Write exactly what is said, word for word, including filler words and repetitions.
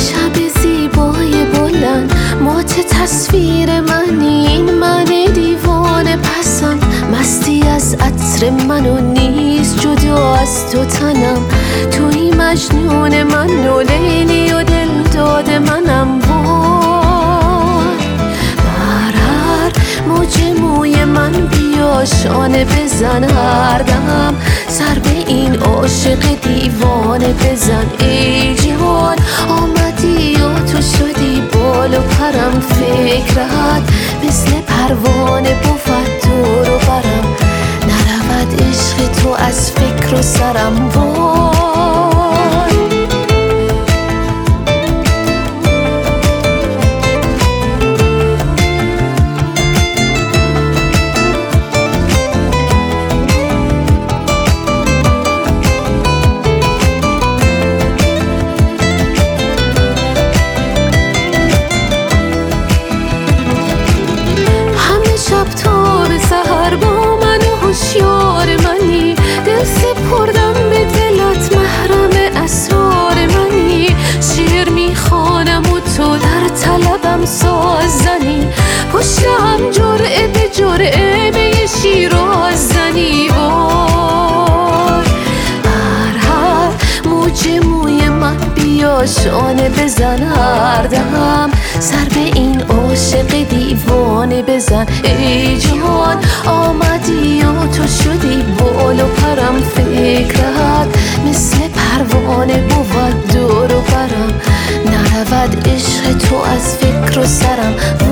شب زیبای بلند مات تصویر منی، این من دیوانه پسم، مستی از عطر منو نیست جدا از تو تنم، توی مجنون من و لیلی و دل داد منم. وای بر هر موج موی من بیا شانه بزن، هر دم سر به این عاشق دیوانه بزن. ای جهان آمدی و تو شدی بال و پرم، فکرت مثل پروانه بود دور و برم، نرود عشق تو از فکر و سرم. وای تو به سحر با من و هوشیار منی، دل سپردم به دلت محرم اسرار منی، شعر میخوانم و تو در طلبم ساز زنی، پشتم جرعه به جرعه به شیراز زنی. وای هر هر موج موی من بیا شانه بزن، هر دم سر به این عاشق دیوانه بزن. ای جهان آمدی و تو شدی بال و پرم، فکرت مثل پروانه بود دور و برم، نرود عشق تو از فکر و سرم.